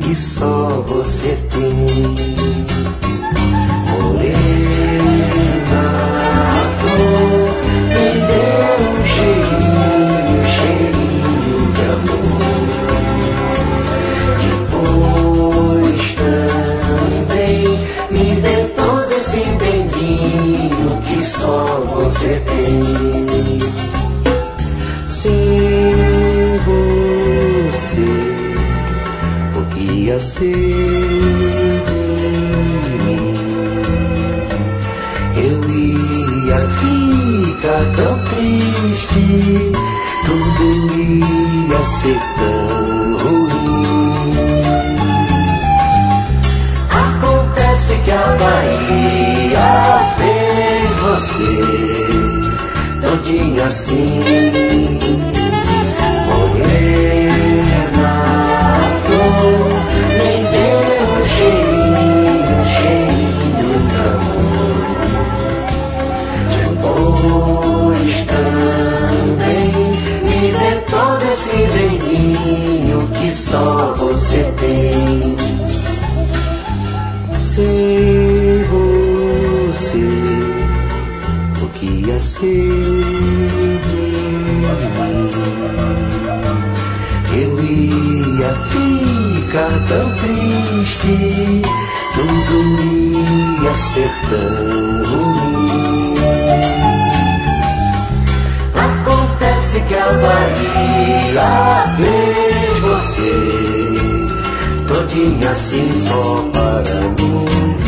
que só você tem. Morena, flor, me deu um cheirinho, cheirinho de amor. Depois também me dê todo esse denguinho que só você tem. Sem você, o que ia ser de mim? Eu ia ficar tão triste, tudo ia ser tão ruim. Acontece que a Bahia fez você todinha assim. Morena, flor, me deu um cheirinho, cheirinho de amor. Depois também me dê todo esse venguinho que só você tem. Sem você, o que ia ser de mim? Eu ia ficar tão triste, tudo ia ser tão ruim. Acontece que a Bahia fez você todinha assim só para mim.